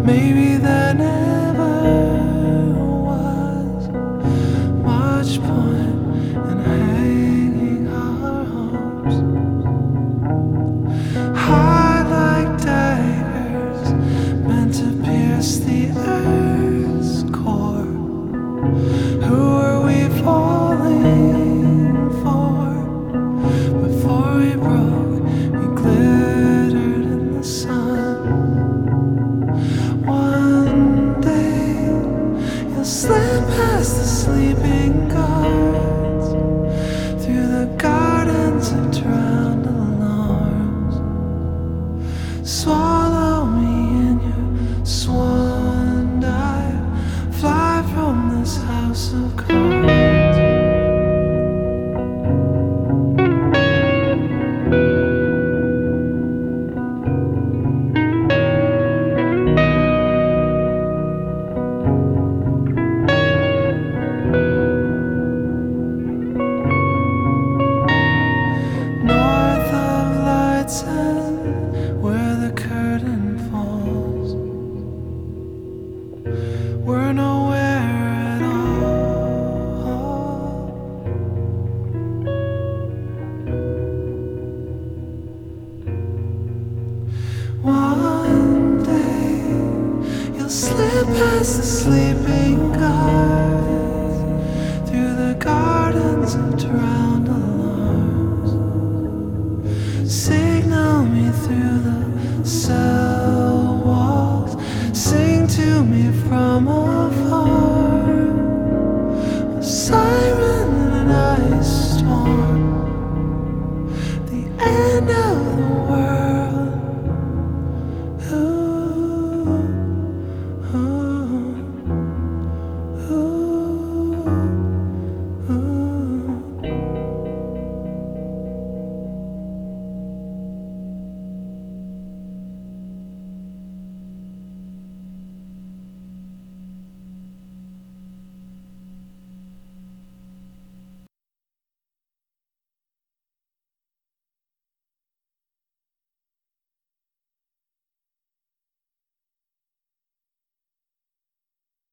Maybe there never was much point in hanging our hopes high like daggers meant to pierce the earth's core. Who are we falling for? Before we broke, we glittered in the sun. One day you'll slip past the sleeping guards through the gardens of drowned alarms. Swallow me in your swan dive, fly from this house of cards. North of Lights End, where the curtain falls, we're nowhere at all. One day you'll slip past the sleeping guards through the gardens of drowned alarms. Signal me through the cell walls, sing to me from afar.